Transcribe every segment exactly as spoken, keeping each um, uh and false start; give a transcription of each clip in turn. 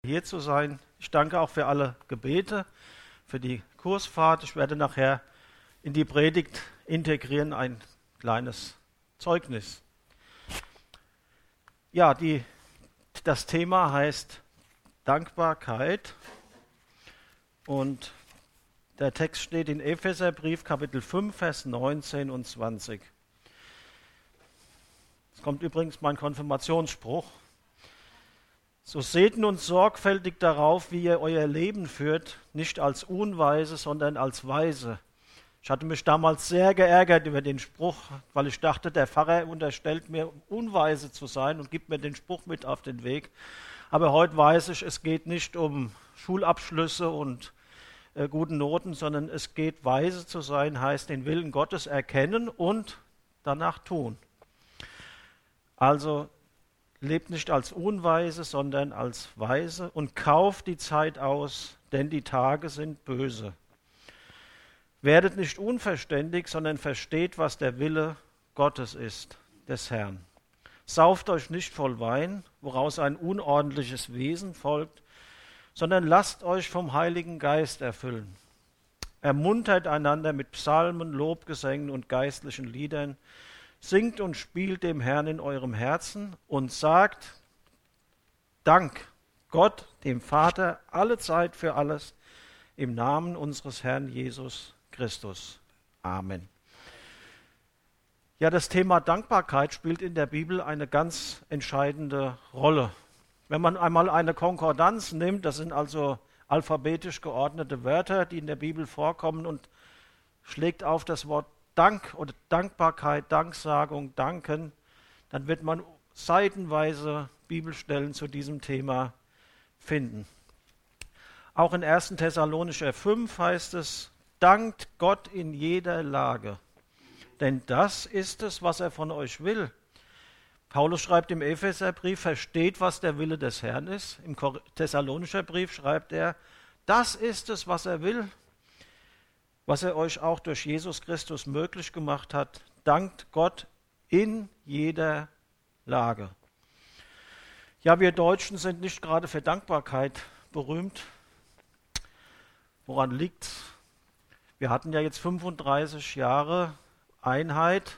hier zu sein. Ich danke auch für alle Gebete, für die Kursfahrt. Ich werde nachher in die Predigt integrieren ein kleines Zeugnis. Ja, die, das Thema heißt Dankbarkeit und der Text steht in Epheserbrief Kapitel fünf, Vers neunzehn und zwanzig. Es kommt übrigens mein Konfirmationsspruch. So seht nun sorgfältig darauf, wie ihr euer Leben führt, nicht als Unweise, sondern als Weise. Ich hatte mich damals sehr geärgert über den Spruch, weil ich dachte, der Pfarrer unterstellt mir, unweise zu sein und gibt mir den Spruch mit auf den Weg. Aber heute weiß ich, es geht nicht um Schulabschlüsse und äh, guten Noten, sondern es geht, weise zu sein, heißt den Willen Gottes erkennen und danach tun. Also lebt nicht als Unweise, sondern als Weise und kauft die Zeit aus, denn die Tage sind böse. Werdet nicht unverständig, sondern versteht, was der Wille Gottes ist, des Herrn. Sauft euch nicht voll Wein, woraus ein unordentliches Wesen folgt, sondern lasst euch vom Heiligen Geist erfüllen. Ermuntert einander mit Psalmen, Lobgesängen und geistlichen Liedern, singt und spielt dem Herrn in eurem Herzen und sagt Dank Gott, dem Vater, alle Zeit für alles, im Namen unseres Herrn Jesus Christus. Amen. Ja, das Thema Dankbarkeit spielt in der Bibel eine ganz entscheidende Rolle. Wenn man einmal eine Konkordanz nimmt, das sind also alphabetisch geordnete Wörter, die in der Bibel vorkommen, und schlägt auf das Wort Dank oder Dankbarkeit, Danksagung, Danken, dann wird man seitenweise Bibelstellen zu diesem Thema finden. Auch in erster Thessalonicher fünf heißt es, dankt Gott in jeder Lage, denn das ist es, was er von euch will. Paulus schreibt im Epheserbrief, versteht, was der Wille des Herrn ist. Im Thessalonischer Brief schreibt er, das ist es, was er will, was er euch auch durch Jesus Christus möglich gemacht hat. Dankt Gott in jeder Lage. Ja, wir Deutschen sind nicht gerade für Dankbarkeit berühmt. Woran liegt's? Wir hatten ja jetzt fünfunddreißig Jahre Einheit.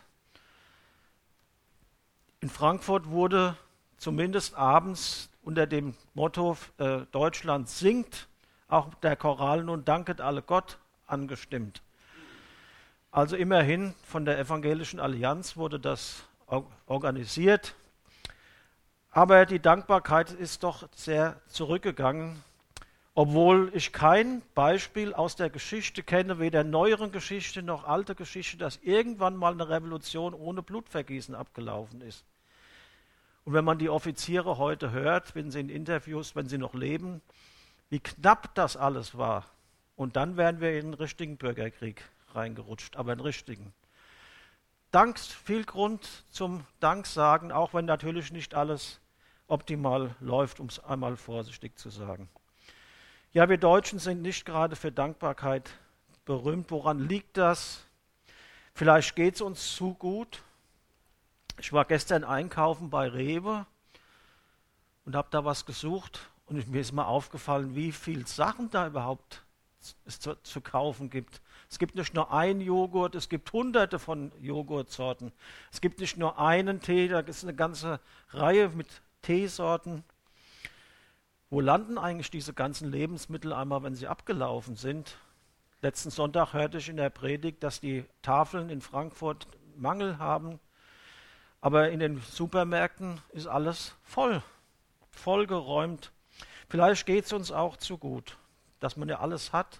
In Frankfurt wurde zumindest abends unter dem Motto äh, Deutschland singt auch der Choral Nun danket alle Gott angestimmt. Also immerhin von der Evangelischen Allianz wurde das organisiert. Aber die Dankbarkeit ist doch sehr zurückgegangen, obwohl ich kein Beispiel aus der Geschichte kenne, weder neueren Geschichte noch alte Geschichte, dass irgendwann mal eine Revolution ohne Blutvergießen abgelaufen ist. Und wenn man die Offiziere heute hört, wenn sie in Interviews, wenn sie noch leben, wie knapp das alles war. Und dann wären wir in einen richtigen Bürgerkrieg reingerutscht, aber einen richtigen. Dank, viel Grund zum Danksagen, auch wenn natürlich nicht alles optimal läuft, um es einmal vorsichtig zu sagen. Ja, wir Deutschen sind nicht gerade für Dankbarkeit berühmt. Woran liegt das? Vielleicht geht es uns zu gut. Ich war gestern einkaufen bei Rewe und habe da was gesucht und mir ist mal aufgefallen, wie viele Sachen da überhaupt es zu, zu kaufen gibt. Es gibt nicht nur einen Joghurt, es gibt hunderte von Joghurtsorten. Es gibt nicht nur einen Tee, da ist eine ganze Reihe mit Teesorten. Wo landen eigentlich diese ganzen Lebensmittel einmal, wenn sie abgelaufen sind? Letzten Sonntag hörte ich in der Predigt, dass die Tafeln in Frankfurt Mangel haben. Aber in den Supermärkten ist alles voll, vollgeräumt. Vielleicht geht es uns auch zu gut, dass man ja alles hat.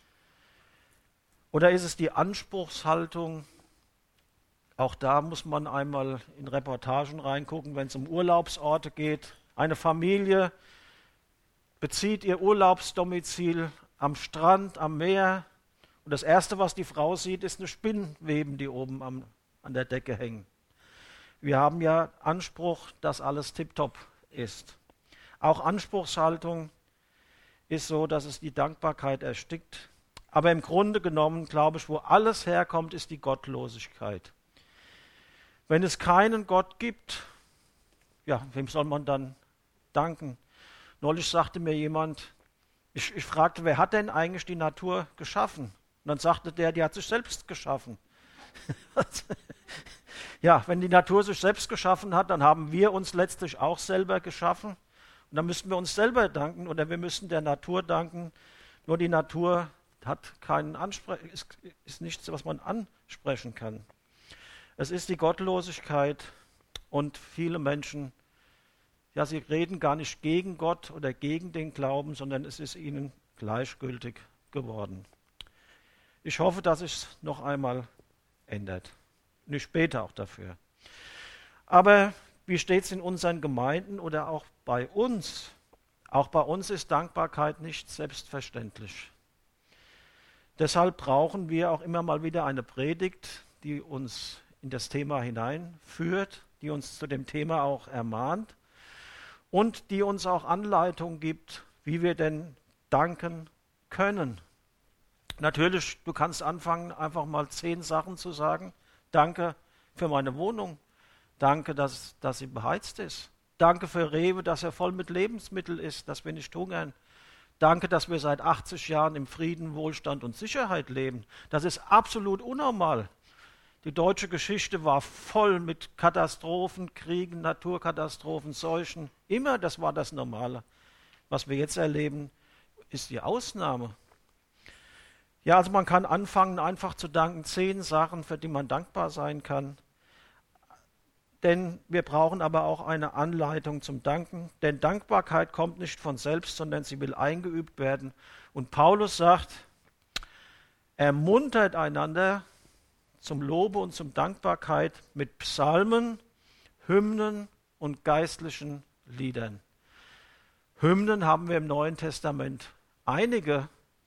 Oder ist es die Anspruchshaltung? Auch da muss man einmal in Reportagen reingucken, wenn es um Urlaubsorte geht. Eine Familie bezieht ihr Urlaubsdomizil am Strand, am Meer. Und das Erste, was die Frau sieht, ist eine Spinnweben, die oben am, an der Decke hängen. Wir haben ja Anspruch, dass alles tipptopp ist. Auch Anspruchshaltung ist so, dass es die Dankbarkeit erstickt. Aber im Grunde genommen, glaube ich, wo alles herkommt, ist die Gottlosigkeit. Wenn es keinen Gott gibt, ja, wem soll man dann danken? Neulich sagte mir jemand, ich, ich fragte, wer hat denn eigentlich die Natur geschaffen? Und dann sagte der, die hat sich selbst geschaffen. Ja, wenn die Natur sich selbst geschaffen hat, dann haben wir uns letztlich auch selber geschaffen. Und dann müssten wir uns selber danken oder wir müssen der Natur danken. Nur die Natur hat keinen Anspre- ist, ist nichts, was man ansprechen kann. Es ist die Gottlosigkeit und viele Menschen, ja, sie reden gar nicht gegen Gott oder gegen den Glauben, sondern es ist ihnen gleichgültig geworden. Ich hoffe, dass sich es noch einmal ändert. Und ich bete auch dafür. Aber wie steht es in unseren Gemeinden oder auch bei uns? Auch bei uns ist Dankbarkeit nicht selbstverständlich. Deshalb brauchen wir auch immer mal wieder eine Predigt, die uns in das Thema hineinführt, die uns zu dem Thema auch ermahnt und die uns auch Anleitung gibt, wie wir denn danken können. Natürlich, du kannst anfangen, einfach mal zehn Sachen zu sagen. Danke für meine Wohnung. Danke, dass, dass sie beheizt ist. Danke für Rewe, dass er voll mit Lebensmitteln ist, dass wir nicht hungern. Danke, dass wir seit achtzig Jahren im Frieden, Wohlstand und Sicherheit leben. Das ist absolut unnormal. Die deutsche Geschichte war voll mit Katastrophen, Kriegen, Naturkatastrophen, Seuchen. Immer, das war das Normale. Was wir jetzt erleben, ist die Ausnahme. Ja, also man kann anfangen, einfach zu danken. Zehn Sachen, für die man dankbar sein kann. Denn wir brauchen aber auch eine Anleitung zum Danken. Denn Dankbarkeit kommt nicht von selbst, sondern sie will eingeübt werden. Und Paulus sagt, ermuntert einander zum Lobe und zum Dankbarkeit mit Psalmen, Hymnen und geistlichen Liedern. Hymnen haben wir im Neuen Testament einige.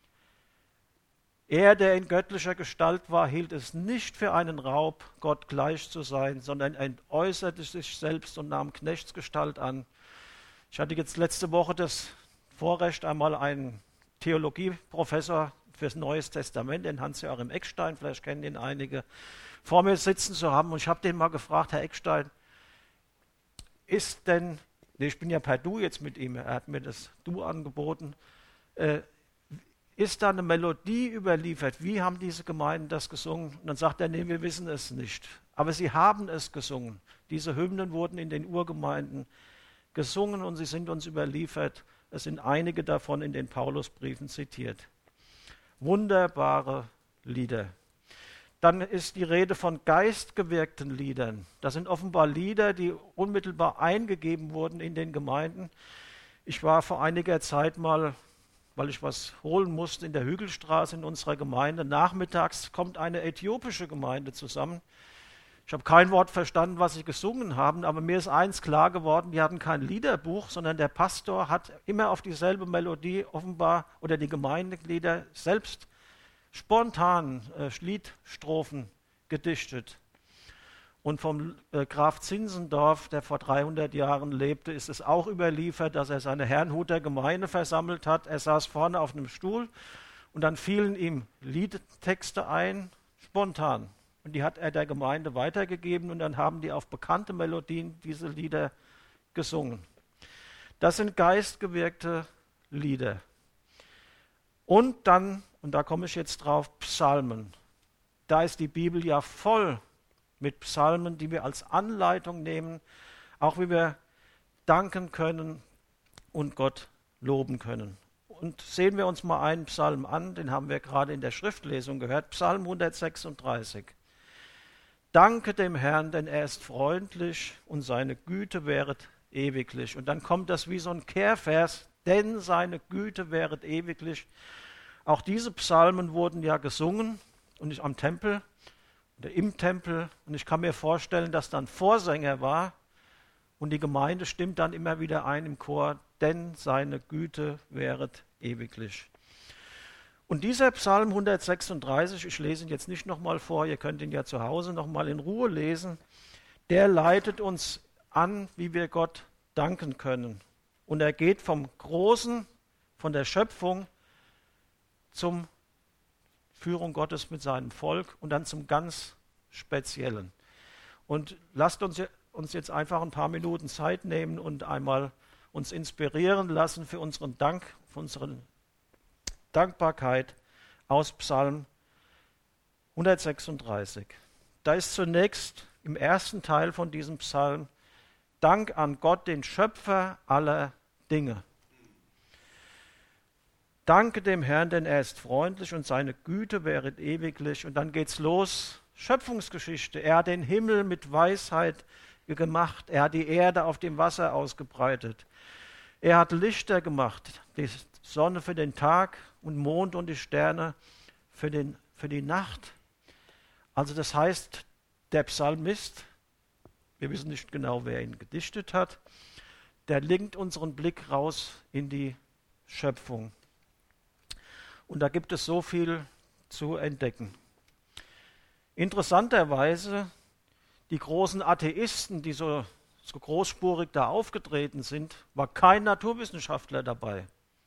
Er, der in göttlicher Gestalt war, hielt es nicht für einen Raub, Gott gleich zu sein, sondern entäußerte sich selbst und nahm Knechtsgestalt an. Ich hatte jetzt letzte Woche das Vorrecht, einmal einen Theologieprofessor fürs Neues Testament, den Hans-Joachim Eckstein, vielleicht kennen ihn einige, vor mir sitzen zu haben. Und ich habe den mal gefragt, Herr Eckstein, ist denn, nee, ich bin ja per Du jetzt mit ihm, er hat mir das Du angeboten, äh, ist da eine Melodie überliefert? Wie haben diese Gemeinden das gesungen? Und dann sagt er, nee, wir wissen es nicht. Aber sie haben es gesungen. Diese Hymnen wurden in den Urgemeinden gesungen und sie sind uns überliefert. Es sind einige davon in den Paulusbriefen zitiert. Wunderbare Lieder. Dann ist die Rede von geistgewirkten Liedern. Das sind offenbar Lieder, die unmittelbar eingegeben wurden in den Gemeinden. Ich war vor einiger Zeit mal, weil ich was holen musste, in der Hügelstraße in unserer Gemeinde. Nachmittags kommt eine äthiopische Gemeinde zusammen. Ich habe kein Wort verstanden, was sie gesungen haben, aber mir ist eins klar geworden, die hatten kein Liederbuch, sondern der Pastor hat immer auf dieselbe Melodie offenbar oder die Gemeindeglieder selbst spontan äh, Liedstrophen gedichtet. Und vom äh, Graf Zinzendorf, der vor dreihundert Jahren lebte, ist es auch überliefert, dass er seine Herrnhuter Gemeinde versammelt hat. Er saß vorne auf einem Stuhl und dann fielen ihm Liedtexte ein, spontan. Und die hat er der Gemeinde weitergegeben und dann haben die auf bekannte Melodien diese Lieder gesungen. Das sind geistgewirkte Lieder. Und dann, und da komme ich jetzt drauf, Psalmen. Da ist die Bibel ja voll mit Psalmen, die wir als Anleitung nehmen, auch wie wir danken können und Gott loben können. Und sehen wir uns mal einen Psalm an, den haben wir gerade in der Schriftlesung gehört, Psalm hundertsechsunddreißig. Danke dem Herrn, denn er ist freundlich und seine Güte währet ewiglich. Und dann kommt das wie so ein Kehrvers, denn seine Güte währet ewiglich. Auch diese Psalmen wurden ja gesungen und nicht am Tempel oder im Tempel. Und ich kann mir vorstellen, dass dann Vorsänger war und die Gemeinde stimmt dann immer wieder ein im Chor, denn seine Güte währet ewiglich. Und dieser Psalm hundertsechsunddreißig, ich lese ihn jetzt nicht nochmal vor, ihr könnt ihn ja zu Hause nochmal in Ruhe lesen, der leitet uns an, wie wir Gott danken können. Und er geht vom Großen, von der Schöpfung zum Führung Gottes mit seinem Volk und dann zum ganz Speziellen. Und lasst uns, uns jetzt einfach ein paar Minuten Zeit nehmen und einmal uns inspirieren lassen für unseren Dank, für unsere Dankbarkeit aus Psalm hundertsechsunddreißig. Da ist zunächst im ersten Teil von diesem Psalm Dank an Gott, den Schöpfer aller Dinge. Danke dem Herrn, denn er ist freundlich und seine Güte wäret ewiglich. Und dann geht's los. Schöpfungsgeschichte. Er hat den Himmel mit Weisheit gemacht. Er hat die Erde auf dem Wasser ausgebreitet. Er hat Lichter gemacht, die Sonne für den Tag und Mond und die Sterne für, den, für die Nacht. Also das heißt, der Psalmist, wir wissen nicht genau, wer ihn gedichtet hat, der lenkt unseren Blick raus in die Schöpfung. Und da gibt es so viel zu entdecken. Interessanterweise, die großen Atheisten, die so, so großspurig da aufgetreten sind, war kein Naturwissenschaftler dabei.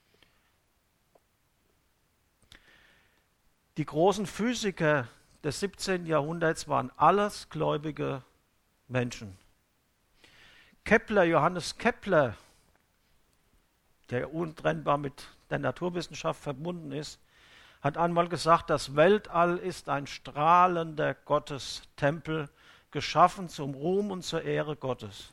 Die großen Physiker des siebzehnten Jahrhunderts waren alles gläubige Menschen. Kepler, Johannes Kepler, der untrennbar mit der Naturwissenschaft verbunden ist, hat einmal gesagt, das Weltall ist ein strahlender Gottestempel, geschaffen zum Ruhm und zur Ehre Gottes.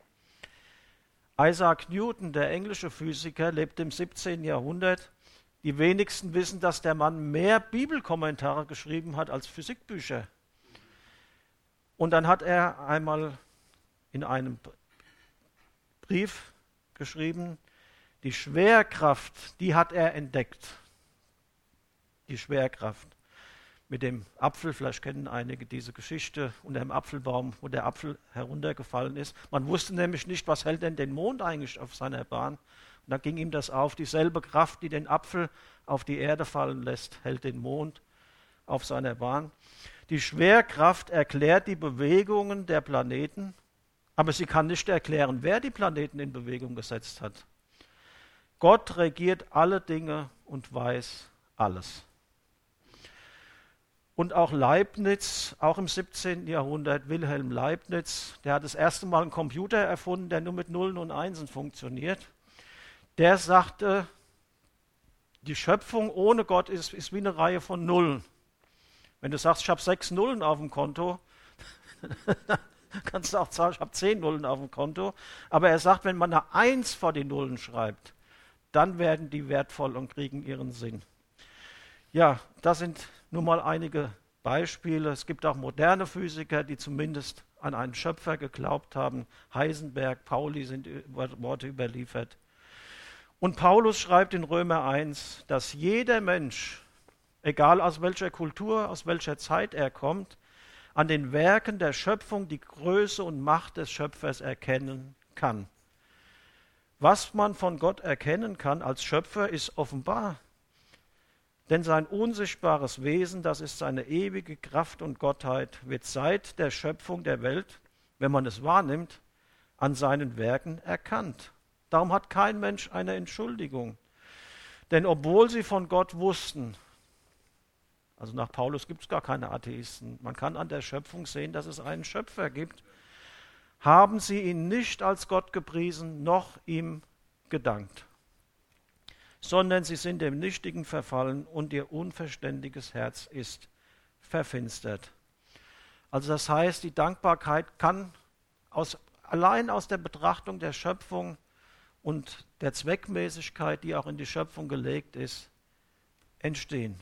Isaac Newton, der englische Physiker, lebte im siebzehnten Jahrhundert. Die wenigsten wissen, dass der Mann mehr Bibelkommentare geschrieben hat als Physikbücher. Und dann hat er einmal in einem Brief geschrieben, die Schwerkraft, die hat er entdeckt. Die Schwerkraft. Mit dem Apfel, vielleicht kennen einige diese Geschichte, unter dem Apfelbaum, wo der Apfel heruntergefallen ist. Man wusste nämlich nicht, was hält denn den Mond eigentlich auf seiner Bahn. Und dann ging ihm das auf, dieselbe Kraft, die den Apfel auf die Erde fallen lässt, hält den Mond auf seiner Bahn. Die Schwerkraft erklärt die Bewegungen der Planeten, aber sie kann nicht erklären, wer die Planeten in Bewegung gesetzt hat. Gott regiert alle Dinge und weiß alles. Und auch Leibniz, auch im siebzehnten Jahrhundert, Wilhelm Leibniz, der hat das erste Mal einen Computer erfunden, der nur mit Nullen und Einsen funktioniert. Der sagte, die Schöpfung ohne Gott ist, ist wie eine Reihe von Nullen. Wenn du sagst, ich habe sechs Nullen auf dem Konto, kannst du auch sagen, ich habe zehn Nullen auf dem Konto. Aber er sagt, wenn man eine Eins vor die Nullen schreibt, dann werden die wertvoll und kriegen ihren Sinn. Ja, das sind nur mal einige Beispiele. Es gibt auch moderne Physiker, die zumindest an einen Schöpfer geglaubt haben. Heisenberg, Pauli sind Worte überliefert. Und Paulus schreibt in Römer eins, dass jeder Mensch, egal aus welcher Kultur, aus welcher Zeit er kommt, an den Werken der Schöpfung die Größe und Macht des Schöpfers erkennen kann. Was man von Gott erkennen kann als Schöpfer, ist offenbar. Denn sein unsichtbares Wesen, das ist seine ewige Kraft und Gottheit, wird seit der Schöpfung der Welt, wenn man es wahrnimmt, an seinen Werken erkannt. Darum hat kein Mensch eine Entschuldigung. Denn obwohl sie von Gott wussten, also nach Paulus gibt es gar keine Atheisten, man kann an der Schöpfung sehen, dass es einen Schöpfer gibt, haben sie ihn nicht als Gott gepriesen, noch ihm gedankt, sondern sie sind dem Nichtigen verfallen und ihr unverständiges Herz ist verfinstert. Also das heißt, die Dankbarkeit kann aus, allein aus der Betrachtung der Schöpfung und der Zweckmäßigkeit, die auch in die Schöpfung gelegt ist, entstehen.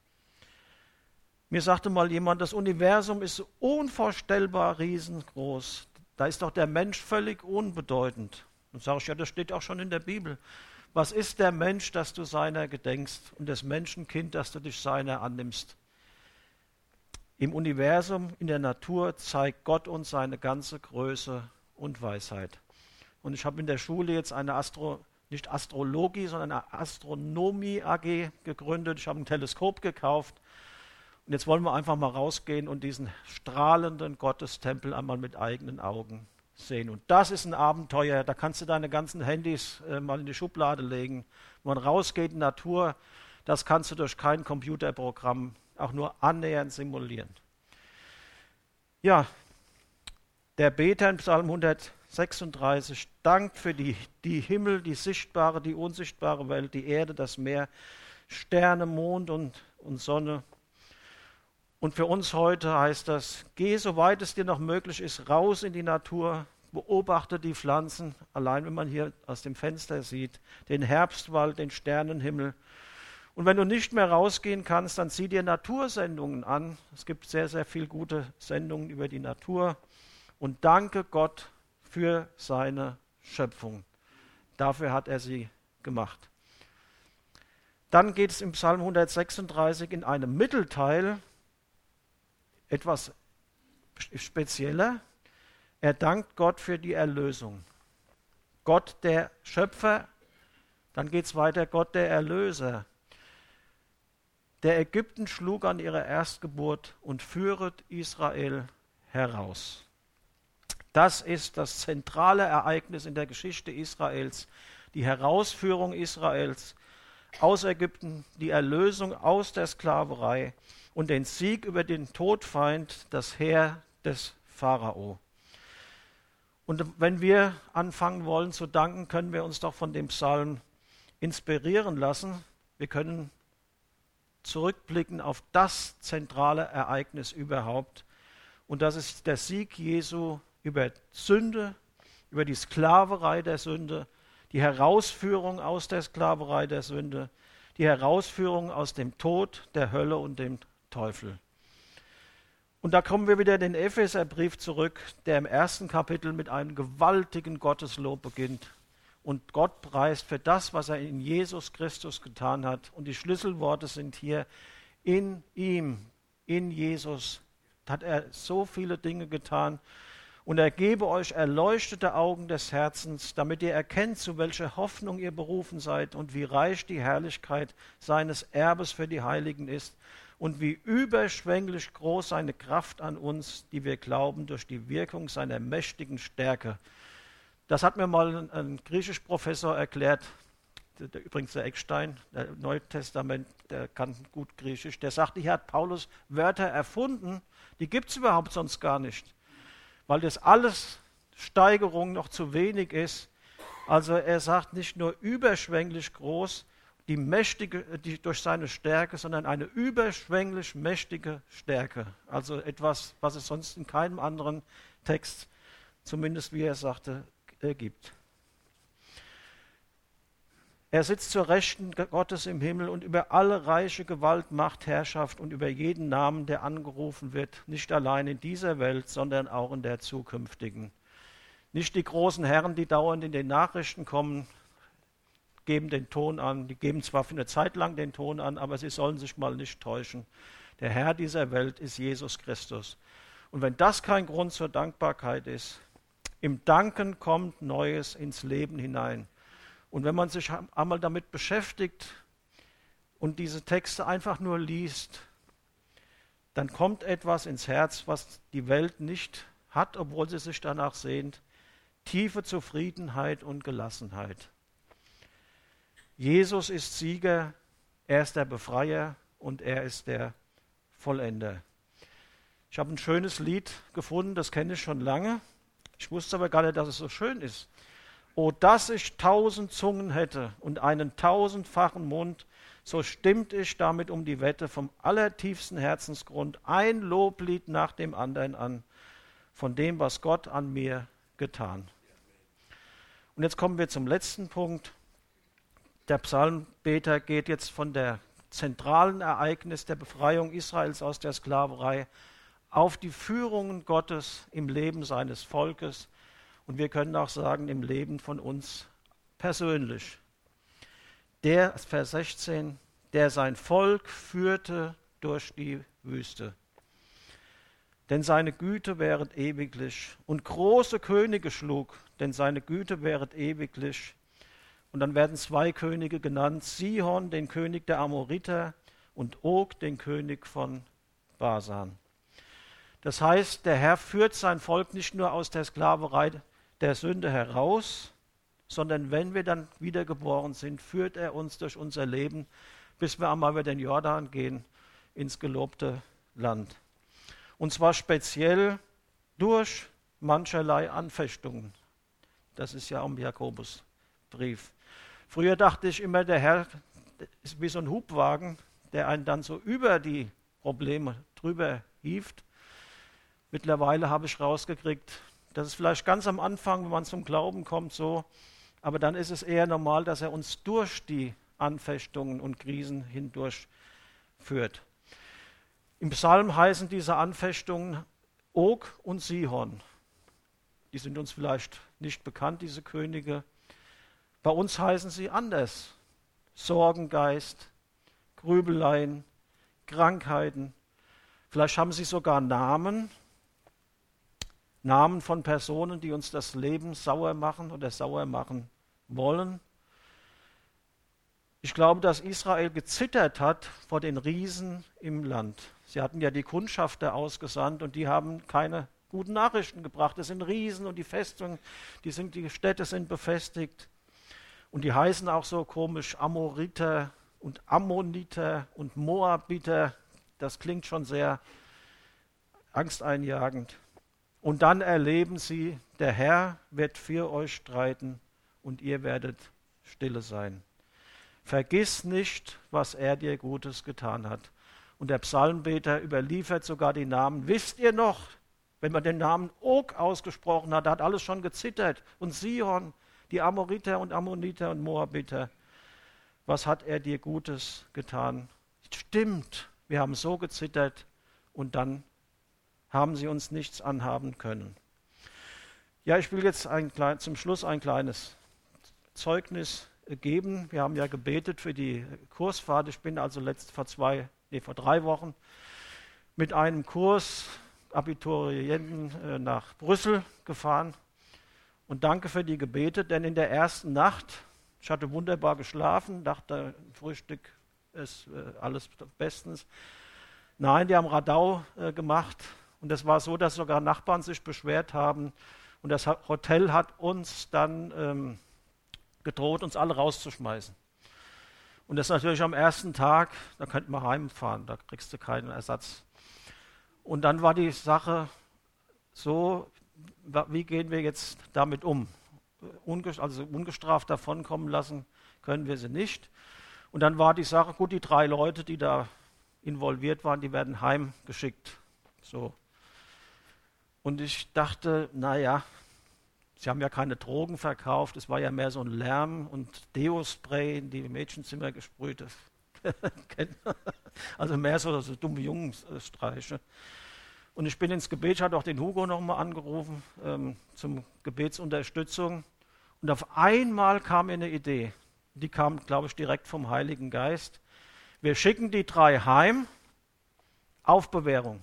Mir sagte mal jemand, das Universum ist unvorstellbar riesengroß. Da ist doch der Mensch völlig unbedeutend. Und sage ich, ja, das steht auch schon in der Bibel. Was ist der Mensch, dass du seiner gedenkst, und das Menschenkind, dass du dich seiner annimmst? Im Universum, in der Natur zeigt Gott uns seine ganze Größe und Weisheit. Und ich habe in der Schule jetzt eine Astro, nicht Astrologie, sondern eine Astronomie-A G gegründet. Ich habe ein Teleskop gekauft. Und jetzt wollen wir einfach mal rausgehen und diesen strahlenden Gottestempel einmal mit eigenen Augen sehen. Und das ist ein Abenteuer, da kannst du deine ganzen Handys äh, mal in die Schublade legen. Wenn man rausgeht in die Natur, das kannst du durch kein Computerprogramm auch nur annähernd simulieren. Ja, der Beter in Psalm sechsunddreißig dankt für die, die Himmel, die sichtbare, die unsichtbare Welt, die Erde, das Meer, Sterne, Mond und, und Sonne. Und für uns heute heißt das, geh, soweit es dir noch möglich ist, raus in die Natur, beobachte die Pflanzen, allein wenn man hier aus dem Fenster sieht, den Herbstwald, den Sternenhimmel. Und wenn du nicht mehr rausgehen kannst, dann zieh dir Natursendungen an. Es gibt sehr, sehr viele gute Sendungen über die Natur. Und danke Gott für seine Schöpfung. Dafür hat er sie gemacht. Dann geht es im Psalm hundertsechsunddreißig in einem Mittelteil etwas spezieller. Er dankt Gott für die Erlösung. Gott der Schöpfer, dann geht es weiter, Gott der Erlöser. Der Ägypten schlug an ihrer Erstgeburt und führet Israel heraus. Das ist das zentrale Ereignis in der Geschichte Israels, die Herausführung Israels aus Ägypten, die Erlösung aus der Sklaverei und den Sieg über den Todfeind, das Heer des Pharao. Und wenn wir anfangen wollen zu danken, können wir uns doch von dem Psalm inspirieren lassen. Wir können zurückblicken auf das zentrale Ereignis überhaupt. Und das ist der Sieg Jesu über Sünde, über die Sklaverei der Sünde, die Herausführung aus der Sklaverei der Sünde, die Herausführung aus dem Tod, der Hölle und dem Teufel. Und da kommen wir wieder in den Epheserbrief zurück, der im ersten Kapitel mit einem gewaltigen Gotteslob beginnt und Gott preist für das, was er in Jesus Christus getan hat. Und die Schlüsselworte sind hier: in ihm, in Jesus hat er so viele Dinge getan. Und er gebe euch erleuchtete Augen des Herzens, damit ihr erkennt, zu welcher Hoffnung ihr berufen seid und wie reich die Herrlichkeit seines Erbes für die Heiligen ist und wie überschwänglich groß seine Kraft an uns, die wir glauben, durch die Wirkung seiner mächtigen Stärke. Das hat mir mal ein, ein Griechischprofessor erklärt, der, der, übrigens der Eckstein, der Neutestament, der kann gut Griechisch, der sagte, hier hat Paulus Wörter erfunden, die gibt es überhaupt sonst gar nicht, weil das alles Steigerung noch zu wenig ist. Also er sagt nicht nur überschwänglich groß, die mächtige, die durch seine Stärke, sondern eine überschwänglich mächtige Stärke. Also etwas, was es sonst in keinem anderen Text, zumindest wie er sagte, äh, gibt. Er sitzt zur Rechten Gottes im Himmel und über alle reiche Gewalt, Macht, Herrschaft und über jeden Namen, der angerufen wird, nicht allein in dieser Welt, sondern auch in der zukünftigen. Nicht die großen Herren, die dauernd in den Nachrichten kommen, geben den Ton an. Die geben zwar für eine Zeit lang den Ton an, aber sie sollen sich mal nicht täuschen. Der Herr dieser Welt ist Jesus Christus. Und wenn das kein Grund zur Dankbarkeit ist, im Danken kommt Neues ins Leben hinein. Und wenn man sich einmal damit beschäftigt und diese Texte einfach nur liest, dann kommt etwas ins Herz, was die Welt nicht hat, obwohl sie sich danach sehnt. Tiefe Zufriedenheit und Gelassenheit. Jesus ist Sieger, er ist der Befreier und er ist der Vollender. Ich habe ein schönes Lied gefunden, das kenne ich schon lange. Ich wusste aber gar nicht, dass es so schön ist. O, dass ich tausend Zungen hätte und einen tausendfachen Mund, so stimmt ich damit um die Wette vom allertiefsten Herzensgrund ein Loblied nach dem anderen an, von dem, was Gott an mir getan. Und jetzt kommen wir zum letzten Punkt. Der Psalmbeter geht jetzt von der zentralen Ereignis der Befreiung Israels aus der Sklaverei auf die Führungen Gottes im Leben seines Volkes. Und wir können auch sagen, im Leben von uns persönlich. Der, Vers sechzehn, der sein Volk führte durch die Wüste. Denn seine Güte wäret ewiglich. Und große Könige schlug, denn seine Güte wäret ewiglich. Und dann werden zwei Könige genannt, Sihon, den König der Amoriter, und Og, den König von Basan. Das heißt, der Herr führt sein Volk nicht nur aus der Sklaverei der Sünde heraus, sondern wenn wir dann wiedergeboren sind, führt er uns durch unser Leben, bis wir einmal über den Jordan gehen, ins gelobte Land. Und zwar speziell durch mancherlei Anfechtungen. Das ist ja am Jakobusbrief. Früher dachte ich immer, der Herr ist wie so ein Hubwagen, der einen dann so über die Probleme drüber hieft. Mittlerweile habe ich rausgekriegt, das ist vielleicht ganz am Anfang, wenn man zum Glauben kommt, so, aber dann ist es eher normal, dass er uns durch die Anfechtungen und Krisen hindurch führt. Im Psalm heißen diese Anfechtungen Og und Sihon. Die sind uns vielleicht nicht bekannt, diese Könige. Bei uns heißen sie anders. Sorgengeist, Grübeleien, Krankheiten. Vielleicht haben sie sogar Namen. Namen von Personen, die uns das Leben sauer machen oder sauer machen wollen. Ich glaube, dass Israel gezittert hat vor den Riesen im Land. Sie hatten ja die Kundschafter ausgesandt und die haben keine guten Nachrichten gebracht. Das sind Riesen und die Festungen, die, sind, die Städte sind befestigt. Und die heißen auch so komisch Amoriter und Ammoniter und Moabiter. Das klingt schon sehr angsteinjagend. Und dann erleben sie, der Herr wird für euch streiten und ihr werdet stille sein. Vergiss nicht, was er dir Gutes getan hat. Und der Psalmbeter überliefert sogar die Namen. Wisst ihr noch, wenn man den Namen Og ausgesprochen hat, hat alles schon gezittert. Und Sihon, die Amoriter und Ammoniter und Moabiter. Was hat er dir Gutes getan? Stimmt, wir haben so gezittert und dann haben sie uns nichts anhaben können. Ja, ich will jetzt ein klein, zum Schluss ein kleines Zeugnis geben. Wir haben ja gebetet für die Kursfahrt. Ich bin also letzt vor zwei, nee, vor drei Wochen mit einem Kurs Abiturienten äh, nach Brüssel gefahren. Und danke für die Gebete, denn in der ersten Nacht, ich hatte wunderbar geschlafen, dachte, Frühstück ist äh, alles bestens. Nein, die haben Radau äh, gemacht. Und es war so, dass sogar Nachbarn sich beschwert haben. Und das Hotel hat uns dann ähm, gedroht, uns alle rauszuschmeißen. Und das ist natürlich am ersten Tag, da könnte man heimfahren, da kriegst du keinen Ersatz. Und dann war die Sache so, wie gehen wir jetzt damit um? Unge- also ungestraft davonkommen lassen können wir sie nicht. Und dann war die Sache, gut, die drei Leute, die da involviert waren, die werden heimgeschickt. So. Und ich dachte, naja, sie haben ja keine Drogen verkauft, es war ja mehr so ein Lärm und Deo-Spray in die Mädchenzimmer gesprüht. Also mehr so, so dumme Jungenstreiche. Und ich bin ins Gebet, ich hatte auch den Hugo nochmal angerufen ähm, zum Gebetsunterstützung. Und auf einmal kam mir eine Idee. Die kam, glaube ich, direkt vom Heiligen Geist. Wir schicken die drei heim auf Bewährung.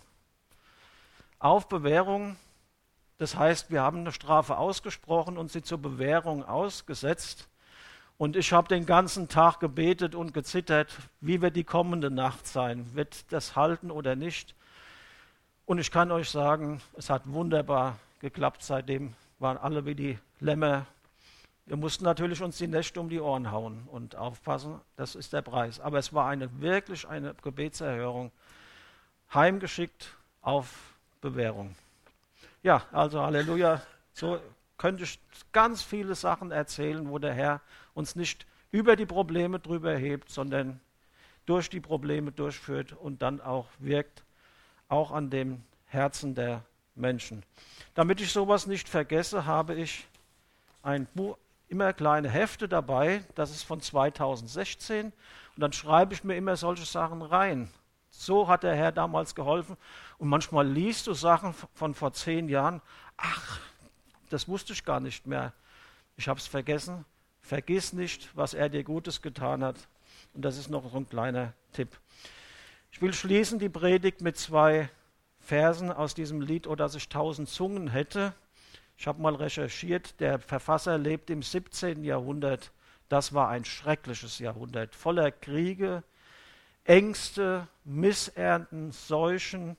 Auf Bewährung, das heißt, wir haben eine Strafe ausgesprochen und sie zur Bewährung ausgesetzt. Und ich habe den ganzen Tag gebetet und gezittert, wie wird die kommende Nacht sein? Wird das halten oder nicht? Und ich kann euch sagen, es hat wunderbar geklappt. Seitdem waren alle wie die Lämmer. Wir mussten natürlich uns die Nächte um die Ohren hauen und aufpassen, das ist der Preis. Aber es war eine wirklich eine Gebetserhörung, heimgeschickt auf Bewährung. Ja, also Halleluja, so könnte ich ganz viele Sachen erzählen, wo der Herr uns nicht über die Probleme drüber hebt, sondern durch die Probleme durchführt und dann auch wirkt, auch an dem Herzen der Menschen. Damit ich sowas nicht vergesse, habe ich ein Buch, immer kleine Hefte dabei, das ist von zweitausendsechzehn und dann schreibe ich mir immer solche Sachen rein. So hat der Herr damals geholfen und manchmal liest du Sachen von vor zehn Jahren, ach, das wusste ich gar nicht mehr, ich habe es vergessen. Vergiss nicht, was er dir Gutes getan hat und das ist noch so ein kleiner Tipp. Ich will schließen die Predigt mit zwei Versen aus diesem Lied, O dass ich tausend Zungen hätte. Ich habe mal recherchiert, der Verfasser lebt im siebzehnten Jahrhundert. Das war ein schreckliches Jahrhundert, voller Kriege, Ängste, Missernten, Seuchen.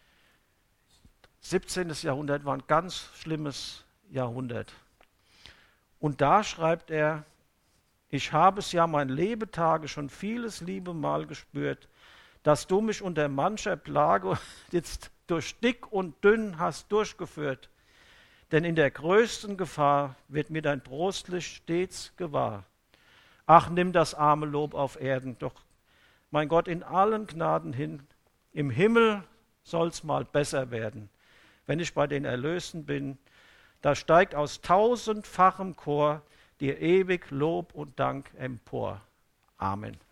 siebzehnten Jahrhundert war ein ganz schlimmes Jahrhundert. Und da schreibt er, ich habe es ja mein Lebetage schon vieles liebe Mal gespürt, dass du mich unter mancher Plage jetzt durch dick und dünn hast durchgeführt. Denn in der größten Gefahr wird mir dein Trostlicht stets gewahr. Ach, nimm das arme Lob auf Erden, doch, mein Gott, in allen Gnaden hin. Im Himmel soll's mal besser werden. Wenn ich bei den Erlösten bin, da steigt aus tausendfachem Chor dir ewig Lob und Dank empor. Amen.